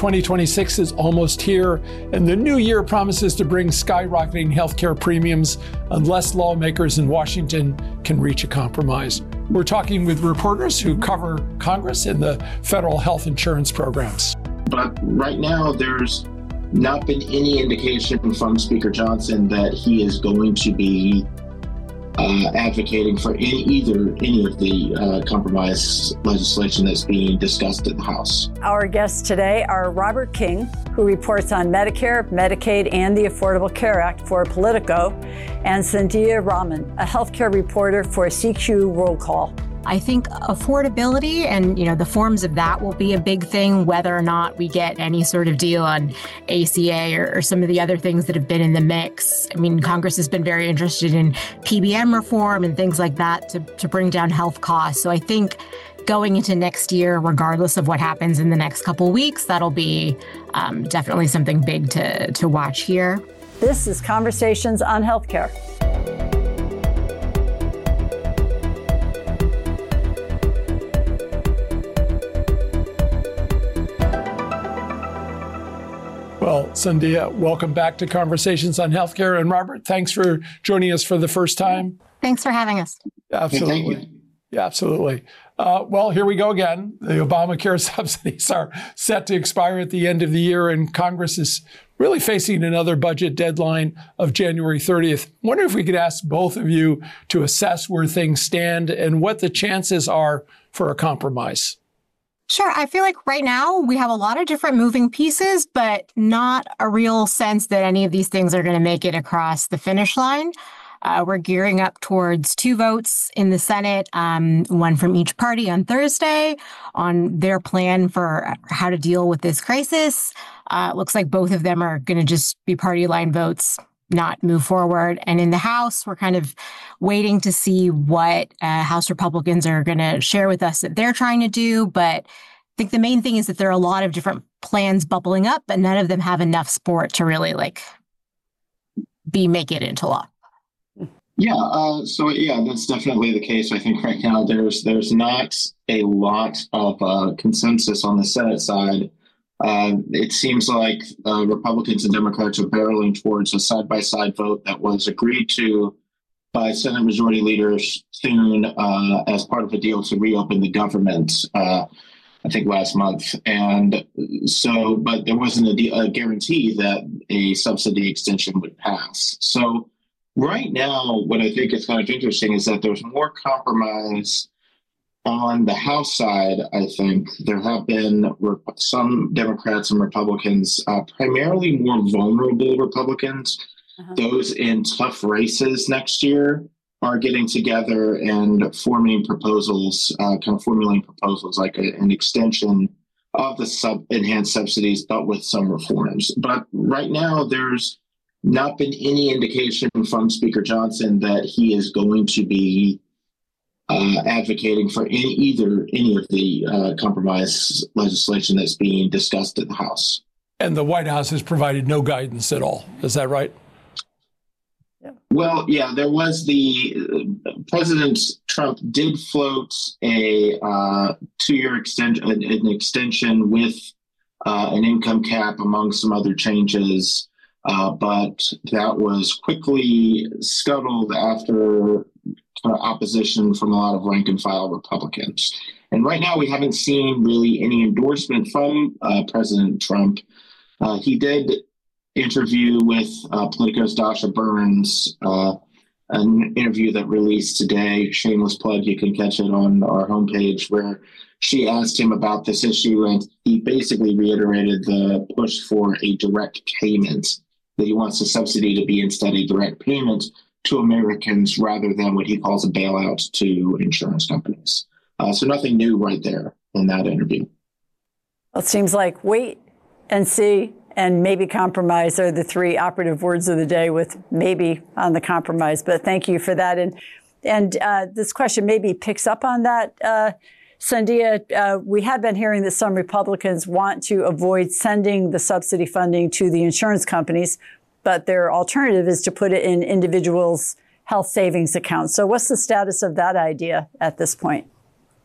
2026 is almost here, and the new year promises to bring skyrocketing healthcare premiums unless lawmakers in Washington can reach a compromise. We're talking with reporters who cover Congress and the federal health insurance programs. But right now, there's not been any indication from Speaker Johnson that he is going to be advocating for any of the compromise legislation that's being discussed in the House. Our guests today are Robert King, who reports on Medicare, Medicaid, and the Affordable Care Act for Politico, and Sandhya Raman, a healthcare reporter for CQ Roll Call. I think affordability and, the forms of that will be a big thing, whether or not we get any sort of deal on ACA or some of the other things that have been in the mix. I mean, Congress has been very interested in PBM reform and things like that to bring down health costs. So I think going into next year, regardless of what happens in the next couple of weeks, that'll be definitely something big to watch here. This is Conversations on Healthcare. Well, Sandhya, welcome back to Conversations on Healthcare. And Robert, thanks for joining us for the first time. Thanks for having us. Absolutely. Thank you. Yeah, absolutely. Well, here we go again. The Obamacare subsidies are set to expire at the end of the year, and Congress is really facing another budget deadline of January 30th. I wonder if we could ask both of you to assess where things stand and what the chances are for a compromise. Sure. I feel like right now we have a lot of different moving pieces, but not a real sense that any of these things are going to make it across the finish line. We're gearing up towards 2 votes in the Senate, one from each party on Thursday on their plan for how to deal with this crisis. It looks like both of them are going to just be party line votes, not move forward. And in the House, we're kind of waiting to see what House Republicans are going to share with us that they're trying to do. But I think the main thing is that there are a lot of different plans bubbling up, but none of them have enough support to really make it into law. Yeah, that's definitely the case. I think right now there's not a lot of consensus on the Senate side. It seems like Republicans and Democrats are barreling towards a side-by-side vote that was agreed to by Senate Majority Leader Thune as part of a deal to reopen the government, I think last month. And so, but there wasn't a guarantee that a subsidy extension would pass. So right now, what I think is kind of interesting is that there's more compromise on the House side. I think there have been some Democrats and Republicans, primarily more vulnerable Republicans, those in tough races next year, are getting together and formulating proposals like an extension of the enhanced subsidies, but with some reforms. But right now, there's not been any indication from Speaker Johnson that he is going to be advocating for any of the compromise legislation that's being discussed in the House. And the White House has provided no guidance at all. Is that right? Yeah. Well, yeah, there was President Trump did float a 2-year extension with an income cap among some other changes. But that was quickly scuttled after opposition from a lot of rank and file Republicans. And right now we haven't seen really any endorsement from President Trump. He did interview with Politico's Dasha Burns, an interview that released today. Shameless plug, you can catch it on our homepage, where she asked him about this issue, and he basically reiterated the push for a direct payment, that he wants the subsidy to be instead a direct payment to Americans rather than what he calls a bailout to insurance companies. So nothing new right there in that interview. Well, it seems like wait and see and maybe compromise are the 3 operative words of the day, with maybe on the compromise. But thank you for that. And this question maybe picks up on that. Sandhya, we have been hearing that some Republicans want to avoid sending the subsidy funding to the insurance companies, but their alternative is to put it in individuals' health savings accounts. So what's the status of that idea at this point?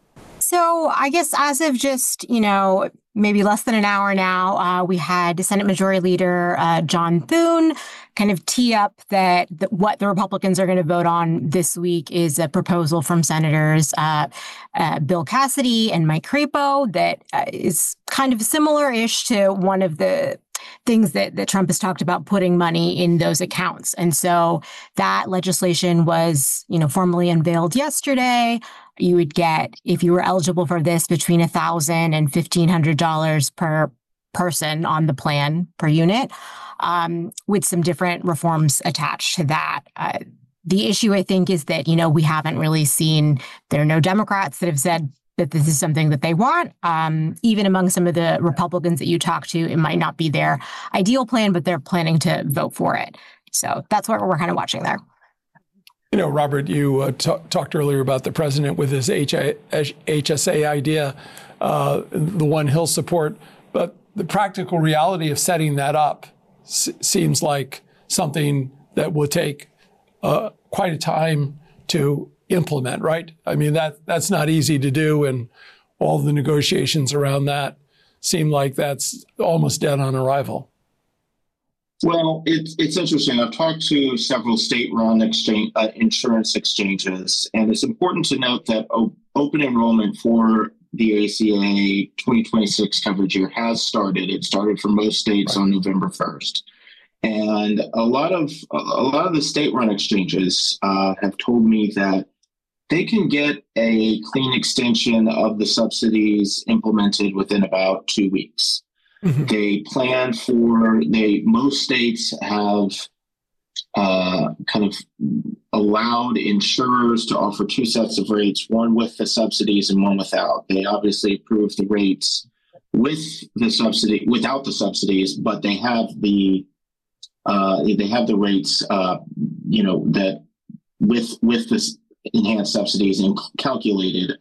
So I guess as of just, maybe less than an hour now, we had Senate Majority Leader John Thune kind of tee up that what the Republicans are going to vote on this week is a proposal from Senators Bill Cassidy and Mike Crapo that is kind of similar-ish to one of the things that Trump has talked about, putting money in those accounts. And so that legislation was, formally unveiled yesterday. You would get, if you were eligible for this, between $1,000 and $1,500 per person on the plan per unit, with some different reforms attached to that. The issue, I think, is that, we haven't really seen, there are no Democrats that have said that this is something that they want. Even among some of the Republicans that you talk to, it might not be their ideal plan, but they're planning to vote for it. So that's what we're kind of watching there. Robert, you talked earlier about the president with his HSA idea, the one he'll support, but the practical reality of setting that up seems like something that will take quite a time to implement, right? I mean, that's not easy to do, and all the negotiations around that seem like that's almost dead on arrival. Well, it's interesting. I've talked to several state-run insurance exchanges, and it's important to note that open enrollment for the ACA 2026 coverage year has started. It started for most states on November 1st. And a lot of the state-run exchanges have told me that they can get a clean extension of the subsidies implemented within about 2 weeks. Mm-hmm. They plan most states have kind of allowed insurers to offer two sets of rates, one with the subsidies and one without. They obviously approve the rates without the subsidies, but they have the rates, that with this enhanced subsidies and calculated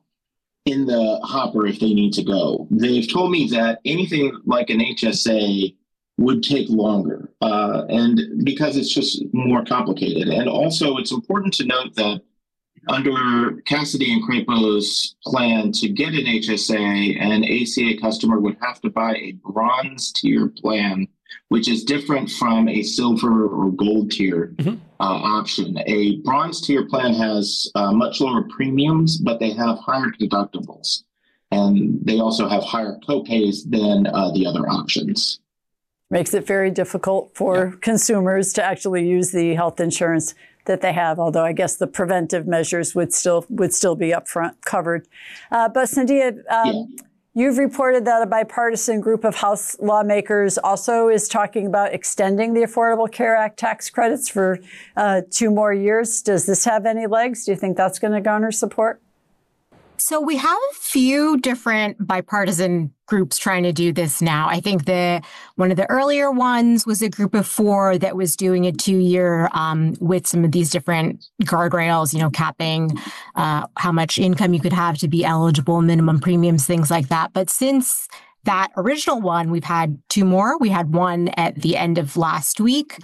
in the hopper if they need to go. They've told me that anything like an HSA would take longer, and because it's just more complicated. And also, it's important to note that under Cassidy and Crapo's plan to get an HSA, an ACA customer would have to buy a bronze tier plan, which is different from a silver or gold tier option. A bronze tier plan has much lower premiums, but they have higher deductibles. And they also have higher copays than the other options. Makes it very difficult for consumers to actually use the health insurance that they have, although I guess the preventive measures would still be upfront covered. But Sandhya, you've reported that a bipartisan group of House lawmakers also is talking about extending the Affordable Care Act tax credits for 2 more years. Does this have any legs? Do you think that's going to garner support? So we have a few different bipartisan groups trying to do this now. I think one of the earlier ones was a group of 4 that was doing a 2-year with some of these different guardrails, capping how much income you could have to be eligible, minimum premiums, things like that. But since that original one, we've had 2 more. We had one at the end of last week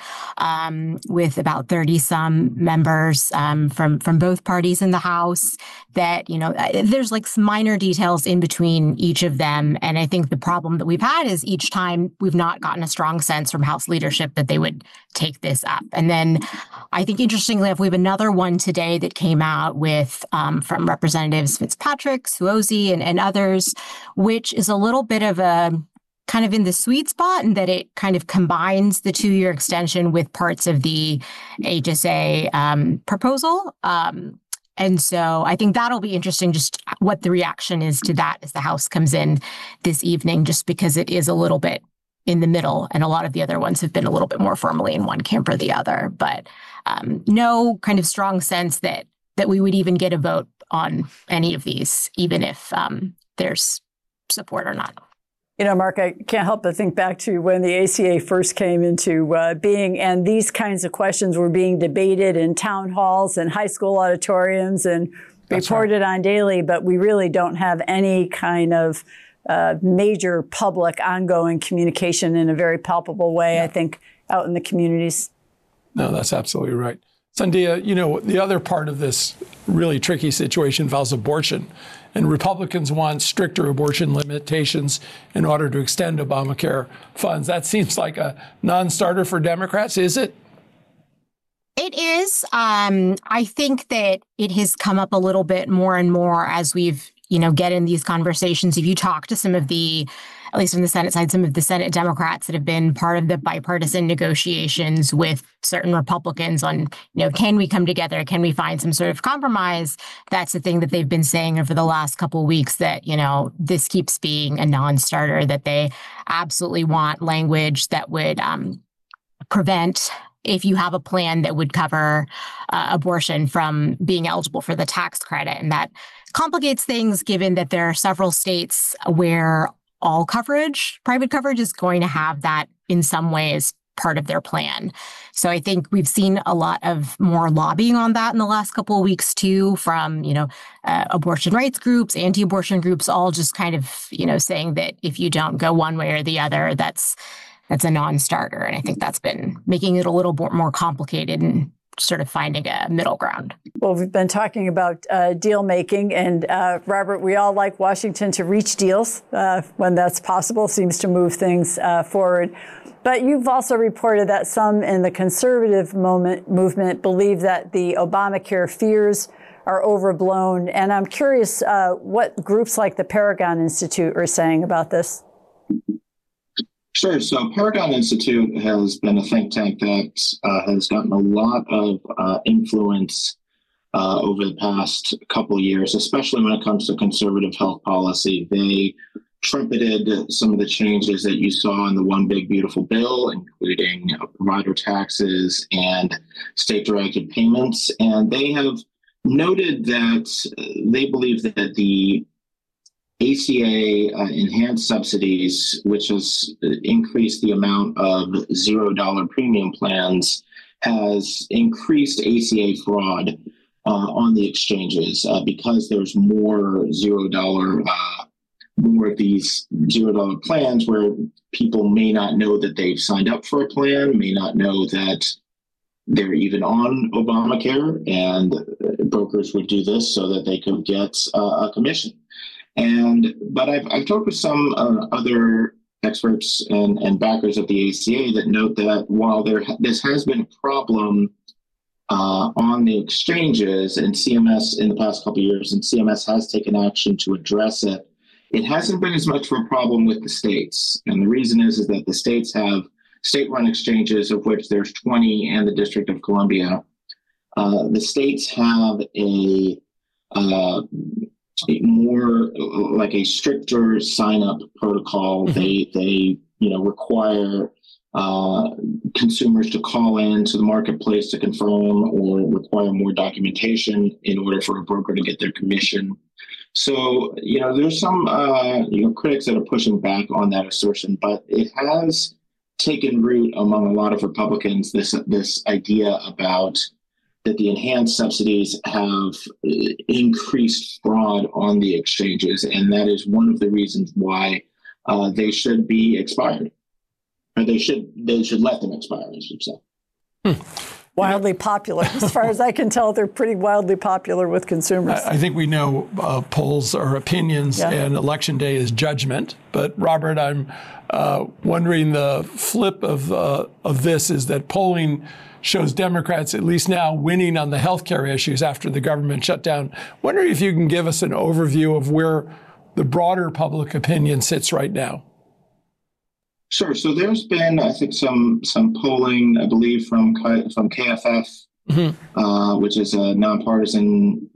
with about 30-some members from both parties in the House that, there's like some minor details in between each of them. And I think the problem that we've had is each time we've not gotten a strong sense from House leadership that they would take this up. And then I think, interestingly, we have another one today that came out with from Representatives Fitzpatrick, Suozzi, and others, which is a little bit of a kind of in the sweet spot, and that it kind of combines the 2-year extension with parts of the HSA proposal. And so I think that'll be interesting, just what the reaction is to that as the House comes in this evening, just because it is a little bit in the middle, and a lot of the other ones have been a little bit more firmly in one camp or the other. But no kind of strong sense that we would even get a vote on any of these, even if there's support or not. Mark, I can't help but think back to when the ACA first came into being, and these kinds of questions were being debated in town halls and high school auditoriums and reported on daily, but we really don't have any kind of major public ongoing communication in a very palpable way, I think, out in the communities. No, that's absolutely right. Sandhya, the other part of this really tricky situation involves abortion. and Republicans want stricter abortion limitations in order to extend Obamacare funds. That seems like a non-starter for Democrats, is it? It is. I think that it has come up a little bit more and more as we've, get in these conversations. If you talk to some of at least from the Senate side, some of the Senate Democrats that have been part of the bipartisan negotiations with certain Republicans on, can we come together? Can we find some sort of compromise? That's the thing that they've been saying over the last couple of weeks, that, this keeps being a non-starter, that they absolutely want language that would prevent, if you have a plan that would cover abortion, from being eligible for the tax credit. And that complicates things, given that there are several states where all coverage, private coverage, is going to have that in some ways part of their plan. So I think we've seen a lot of more lobbying on that in the last couple of weeks too, from, abortion rights groups, anti-abortion groups, all just kind of, saying that if you don't go one way or the other, that's a non-starter. And I think that's been making it a little bit more complicated and sort of finding a middle ground. Well, we've been talking about deal making, and Robert, we all like Washington to reach deals when that's possible, seems to move things forward. But you've also reported that some in the conservative movement believe that the Obamacare fears are overblown. And I'm curious what groups like the Paragon Institute are saying about this. Sure. So Paragon Institute has been a think tank that has gotten a lot of influence over the past couple of years, especially when it comes to conservative health policy. They trumpeted some of the changes that you saw in the One Big Beautiful Bill, including provider taxes and state-directed payments. And they have noted that they believe that the ACA enhanced subsidies, which has increased the amount of $0 premium plans, has increased ACA fraud on the exchanges because there's more more of these $0 plans where people may not know that they've signed up for a plan, may not know that they're even on Obamacare, and brokers would do this so that they could get a commission. But I've talked with some other experts and backers of the ACA that note that while this has been a problem on the exchanges, and CMS in the past couple of years, and CMS has taken action to address it, it hasn't been as much of a problem with the states. And the reason is that the states have state-run exchanges, of which there's 20, and the District of Columbia. The states have a more like a stricter sign-up protocol. They require consumers to call in to the marketplace to confirm, or require more documentation in order for a broker to get their commission. So, there's some critics that are pushing back on that assertion, but it has taken root among a lot of Republicans, this idea about that the enhanced subsidies have increased fraud on the exchanges, and that is one of the reasons why they should be expired, or they should let them expire, I should say. Wildly popular, as far as I can tell. They're pretty wildly popular with consumers. I think we know polls are opinions, and Election Day is judgment. But Robert, I'm wondering, the flip of this is that polling shows Democrats, at least now, winning on the healthcare issues after the government shutdown. Wondering if you can give us an overview of where the broader public opinion sits right now. Sure. So there's been, I think, some polling, I believe, from KFF, which is a nonpartisan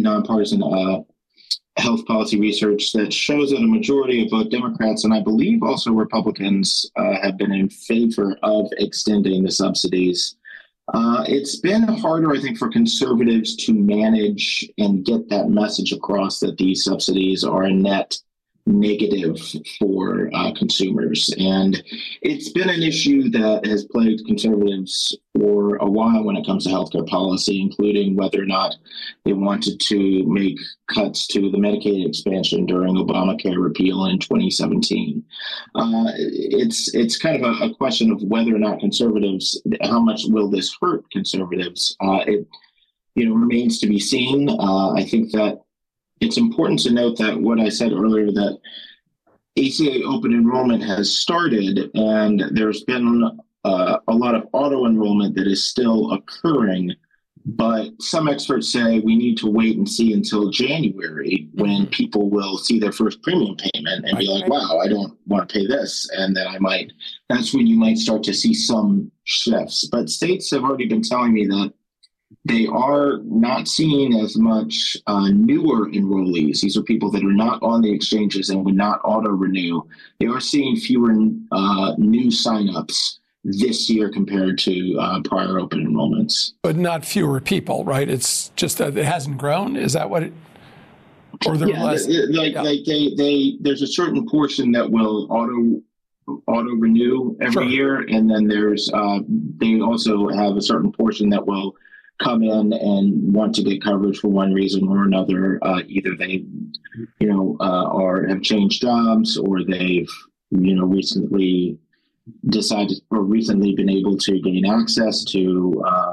health policy research, that shows that a majority of both Democrats and I believe also Republicans have been in favor of extending the subsidies. It's been harder, I think, for conservatives to manage and get that message across that these subsidies are a net negative for consumers. And it's been an issue that has plagued conservatives for a while when it comes to healthcare policy, including whether or not they wanted to make cuts to the Medicaid expansion during Obamacare repeal in 2017. It's kind of a question of whether or not conservatives, how much will this hurt conservatives? It remains to be seen. I think that it's important to note that what I said earlier, that ACA open enrollment has started, and there's been a lot of auto enrollment that is still occurring. But some experts say we need to wait and see until January when people will see their first premium payment and be like, wow, I don't want to pay this. And then that's when you might start to see some shifts. But states have already been telling me that they are not seeing as much newer enrollees. These are people that are not on the exchanges and would not auto renew. They are seeing fewer new signups this year compared to prior open enrollments. But not fewer people, right? It's just that it hasn't grown. Is that what it? Or there yeah, less? There's a certain portion that will auto renew every year, and then there's they also have a certain portion that will come in and want to get coverage for one reason or another. Either they, have changed jobs, or they've, recently decided or recently been able to gain access to,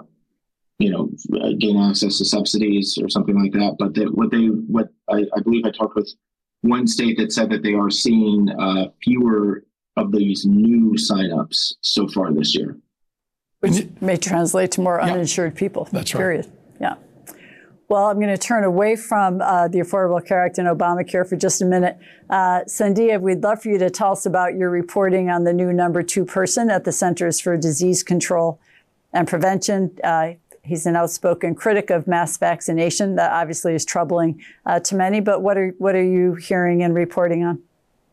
subsidies or something like that. But I believe I talked with one state that said that they are seeing fewer of these new signups so far this year. Which may translate to more uninsured people. That's period. Right. Yeah. Well, I'm going to turn away from the Affordable Care Act and Obamacare for just a minute. Sandhya, we'd love for you to tell us about your reporting on the new number 2 person at the Centers for Disease Control and Prevention. He's an outspoken critic of mass vaccination. That obviously is troubling to many. But what are you hearing and reporting on?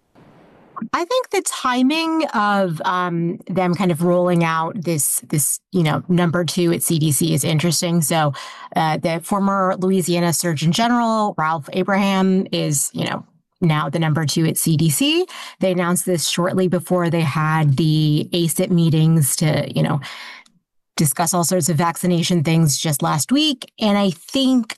I think the timing of them kind of rolling out this number 2 at CDC is interesting. So the former Louisiana Surgeon General, Ralph Abraham, is, now the number 2 at CDC. They announced this shortly before they had the ACIP meetings to, discuss all sorts of vaccination things just last week. And I think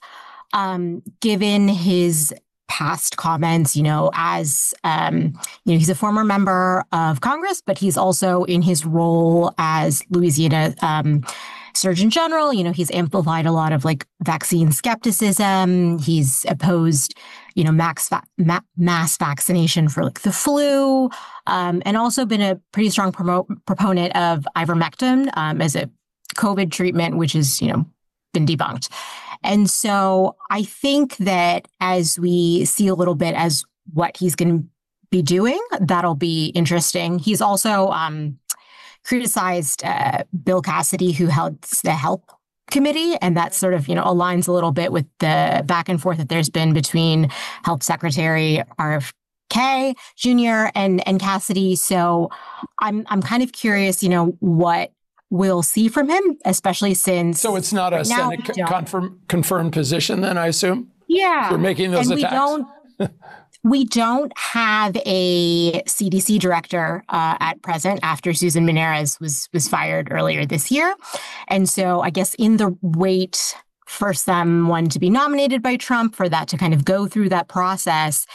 given his past comments, as, he's a former member of Congress, but he's also in his role as Louisiana Surgeon General. He's amplified a lot of vaccine skepticism. He's opposed, mass vaccination for the flu, and also been a pretty strong proponent of ivermectin as a COVID treatment, which has, been debunked. And so I think that as we see a little bit as what he's going to be doing, that'll be interesting. He's also criticized Bill Cassidy, who heads the Health Committee, and that sort of, aligns a little bit with the back and forth that there's been between Health Secretary RFK Jr. and Cassidy. So I'm kind of curious, what we'll see from him, especially since. So it's not a Senate confirmed position, then, I assume? Yeah. We're making those attacks. We don't have a CDC director at present after Susan Menares was fired earlier this year. And so I guess in the wait for someone to be nominated by Trump, for that to kind of go through that process,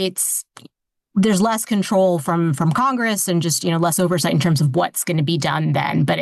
there's less control from Congress and just, less oversight in terms of what's going to be done then. But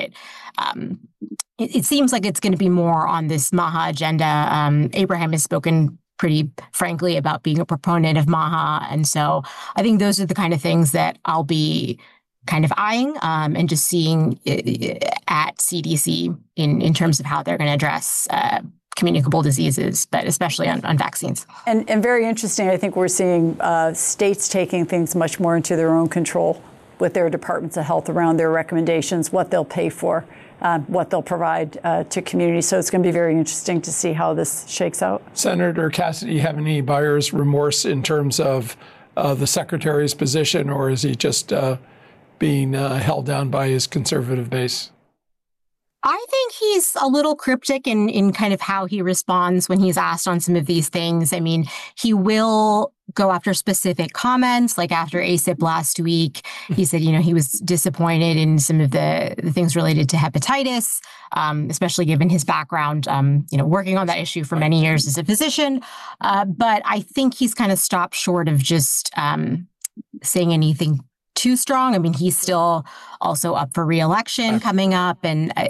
it seems like it's going to be more on this MAHA agenda. Abraham has spoken pretty frankly about being a proponent of MAHA. And so I think those are the kind of things that I'll be kind of eyeing and just seeing at CDC in terms of how they're going to address communicable diseases, but especially on vaccines. And very interesting, I think we're seeing states taking things much more into their own control with their departments of health around their recommendations, what they'll pay for, what they'll provide to communities. So it's going to be very interesting to see how this shakes out. Senator Cassidy, do you have any buyer's remorse in terms of the secretary's position, or is he just being held down by his conservative base? I think he's a little cryptic in kind of how he responds when he's asked on some of these things. I mean, he will go after specific comments, like after ACIP last week. He said, he was disappointed in some of the things related to hepatitis, especially given his background, working on that issue for many years as a physician. But I think he's kind of stopped short of just saying anything too strong. I mean, he's still also up for re-election coming up. And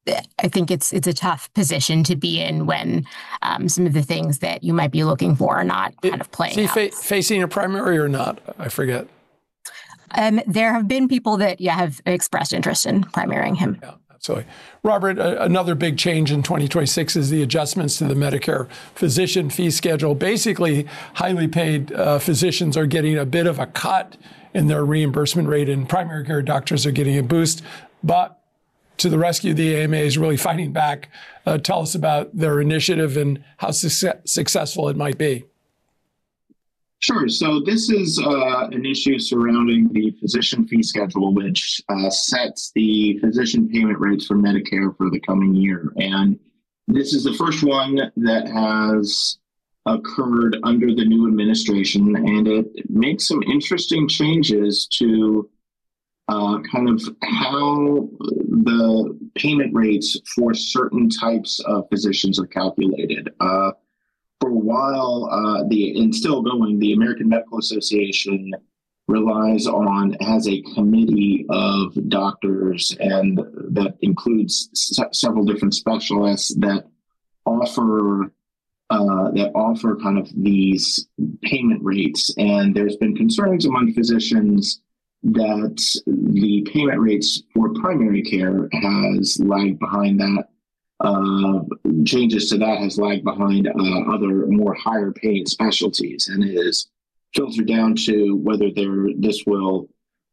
I think it's a tough position to be in when some of the things that you might be looking for are not kind of playing out. Is he facing a primary or not? I forget. There have been people that have expressed interest in primarying him. Yeah. So, Robert, another big change in 2026 is the adjustments to the Medicare physician fee schedule. Basically, highly paid physicians are getting a bit of a cut in their reimbursement rate, and primary care doctors are getting a boost. But to the rescue, the AMA is really fighting back. Tell us about their initiative and how successful it might be. Sure. So this is an issue surrounding the physician fee schedule, which sets the physician payment rates for Medicare for the coming year. And this is the first one that has occurred under the new administration, and it makes some interesting changes to kind of how the payment rates for certain types of physicians are calculated. For a while, and still going, the American Medical Association has a committee of doctors, and that includes several different specialists that offer kind of these payment rates. And there's been concerns among physicians that the payment rates for primary care has lagged behind that. Changes to that has lagged behind other more higher paid specialties, and it is filtered down to whether this will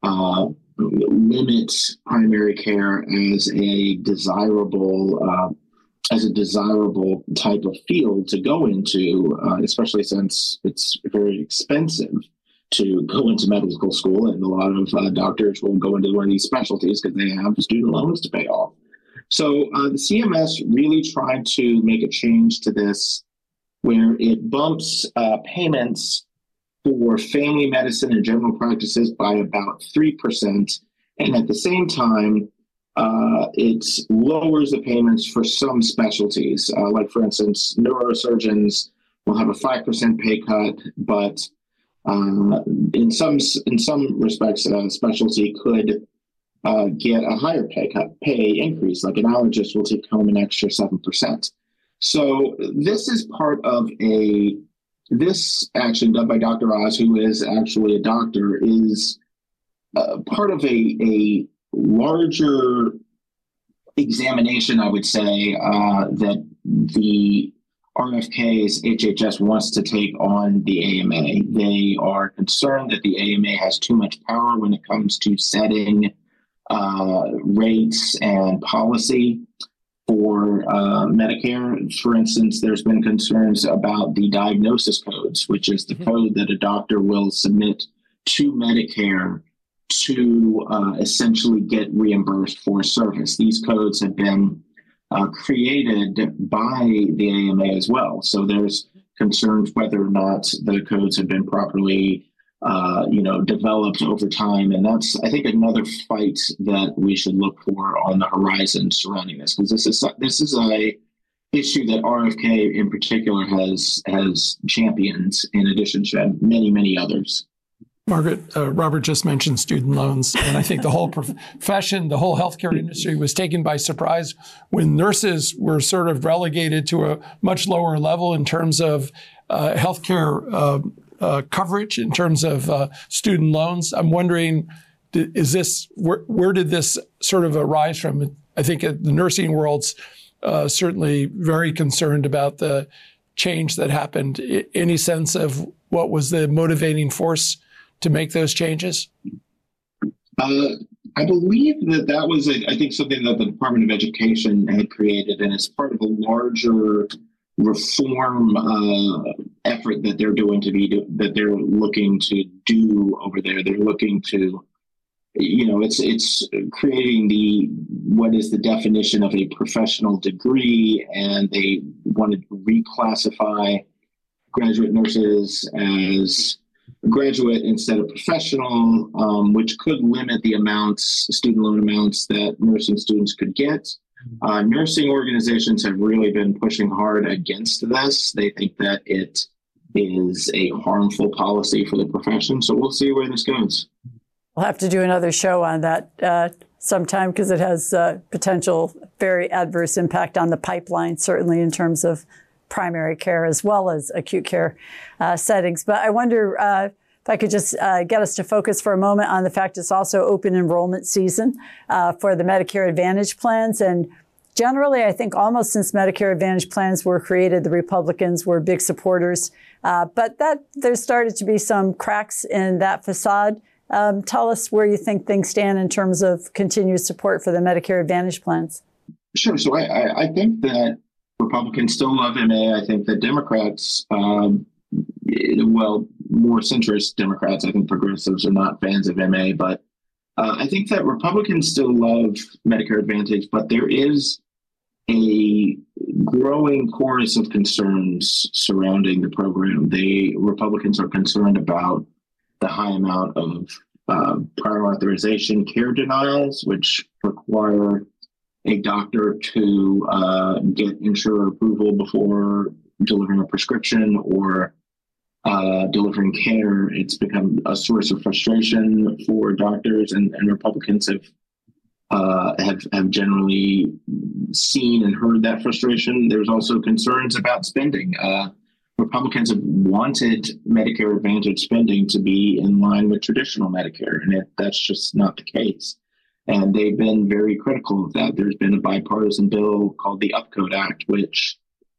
limit primary care as a desirable type of field to go into, especially since it's very expensive to go into medical school, and a lot of doctors will go into one of these specialties because they have student loans to pay off. So the CMS really tried to make a change to this where it bumps payments for family medicine and general practices by about 3%. And at the same time, it lowers the payments for some specialties. Like, for instance, neurosurgeons will have a 5% pay cut, but in some respects, a specialty could get a higher pay increase, like an allergist will take home an extra 7%. So this is part of this action done by Dr. Oz, who is actually a doctor, is part of a larger examination, I would say, that the RFK's HHS wants to take on the AMA. They are concerned that the AMA has too much power when it comes to setting rates and policy for Medicare. For instance, there's been concerns about the diagnosis codes, which is the code that a doctor will submit to Medicare to essentially get reimbursed for service. These codes have been created by the AMA as well. So there's concerns whether or not the codes have been properly developed over time. And that's, I think, another fight that we should look for on the horizon surrounding this, because this is a issue that RFK in particular has championed, in addition to many, many others. Margaret, Robert just mentioned student loans, and I think the whole profession, the whole healthcare industry was taken by surprise when nurses were sort of relegated to a much lower level in terms of healthcare coverage, in terms of student loans. I'm wondering, where did this sort of arise from? I think the nursing world's certainly very concerned about the change that happened. Any sense of what was the motivating force to make those changes? I believe that was, I think, something that the Department of Education had created, and it's part of a larger reform effort that they're that they're looking to do over there. They're looking to, it's creating what is the definition of a professional degree, and they wanted to reclassify graduate nurses as graduate instead of professional, which could limit the student loan amounts that nursing students could get. Nursing organizations have really been pushing hard against this. They think that it is a harmful policy for the profession. So we'll see where this goes. We'll have to do another show on that some time because it has potential very adverse impact on the pipeline, certainly in terms of primary care as well as acute care settings. But I wonder if I could just get us to focus for a moment on the fact it's also open enrollment season for the Medicare Advantage plans. And generally, I think almost since Medicare Advantage plans were created, the Republicans were big supporters. But there's started to be some cracks in that facade. Tell us where you think things stand in terms of continued support for the Medicare Advantage plans. Sure. So I think that Republicans still love MA. I think that Democrats, more centrist Democrats, I think progressives are not fans of MA, but I think that Republicans still love Medicare Advantage, but there is a growing chorus of concerns surrounding the program. Republicans are concerned about the high amount of prior authorization care denials, which require a doctor to get insurer approval before delivering a prescription or delivering care. It's become a source of frustration for doctors, and Republicans have generally seen and heard that frustration. There's also concerns about spending. Republicans have wanted Medicare Advantage spending to be in line with traditional Medicare, and that's just not the case. And they've been very critical of that. There's been a bipartisan bill called the UpCode Act, which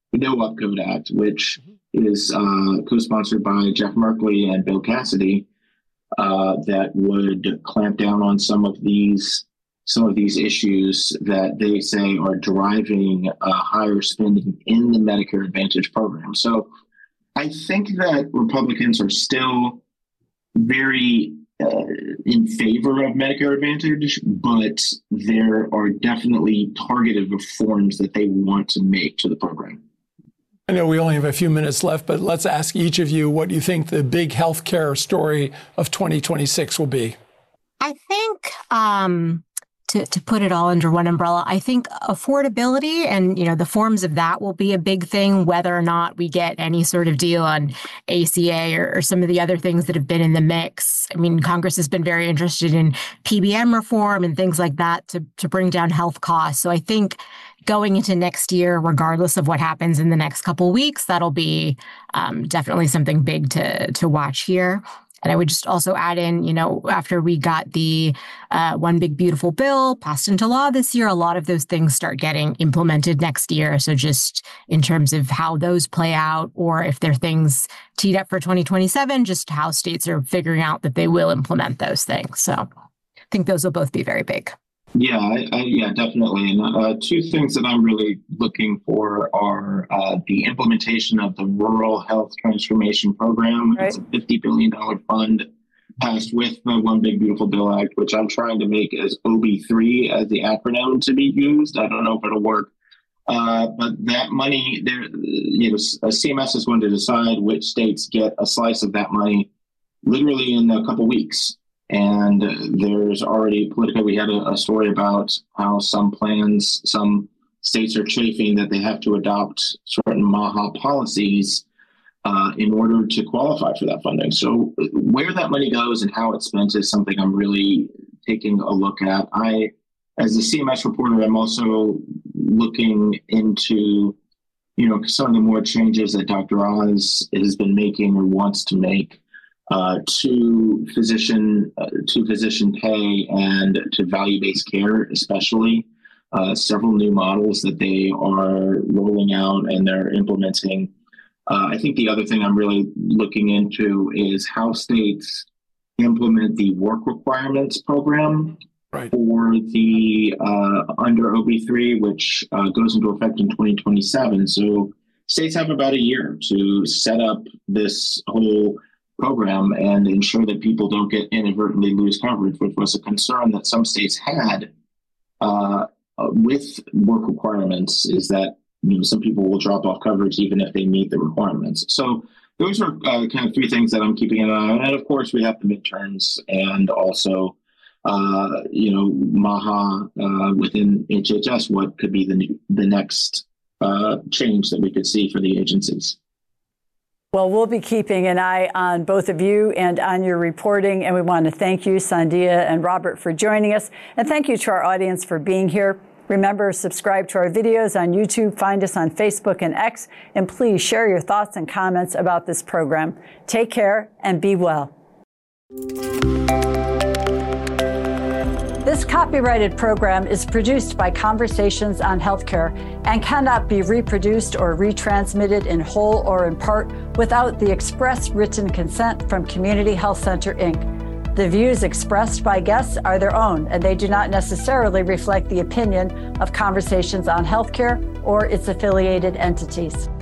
is co-sponsored by Jeff Merkley and Bill Cassidy, that would clamp down on some of these issues that they say are driving higher spending in the Medicare Advantage program. So I think that Republicans are still very in favor of Medicare Advantage, but there are definitely targeted reforms that they want to make to the program. I know we only have a few minutes left, but let's ask each of you what you think the big healthcare story of 2026 will be. I think to put it all under one umbrella, I think affordability and, the forms of that will be a big thing, whether or not we get any sort of deal on ACA or some of the other things that have been in the mix. I mean, Congress has been very interested in PBM reform and things like that to bring down health costs. So I think going into next year, regardless of what happens in the next couple of weeks, that'll be definitely something big to watch here. And I would just also add in, after we got the One Big Beautiful Bill passed into law this year, a lot of those things start getting implemented next year. So just in terms of how those play out, or if there are things teed up for 2027, just how states are figuring out that they will implement those things. So I think those will both be very big. Yeah, definitely. And two things that I'm really looking for are the implementation of the Rural Health Transformation Program. Right. It's a $50 billion fund passed with the One Big Beautiful Bill Act, which I'm trying to make as OB3 as the acronym to be used. I don't know if it'll work. But that money, CMS is going to decide which states get a slice of that money literally in a couple weeks. And there's already politically, we had a story about how some states are chafing that they have to adopt certain MAHA policies in order to qualify for that funding. So where that money goes and how it's spent is something I'm really taking a look at. As a CMS reporter, I'm also looking into, some of the more changes that Dr. Oz has been making or wants to make to physician pay and to value-based care, especially several new models that they are rolling out and they're implementing. I think the other thing I'm really looking into is how states implement the work requirements program for the under OB3, which goes into effect in 2027. So states have about a year to set up this whole program and ensure that people don't get inadvertently lose coverage, which was a concern that some states had with work requirements, is that some people will drop off coverage even if they meet the requirements. So those are kind of three things that I'm keeping an eye on. And of course, we have the midterms and also, MAHA within HHS, what could be the next change that we could see for the agencies. Well, we'll be keeping an eye on both of you and on your reporting. And we want to thank you, Sandhya and Robert, for joining us. And thank you to our audience for being here. Remember, subscribe to our videos on YouTube, find us on Facebook and X, and please share your thoughts and comments about this program. Take care and be well. This copyrighted program is produced by Conversations on Healthcare and cannot be reproduced or retransmitted in whole or in part without the express written consent from Community Health Center, Inc. The views expressed by guests are their own, and they do not necessarily reflect the opinion of Conversations on Healthcare or its affiliated entities.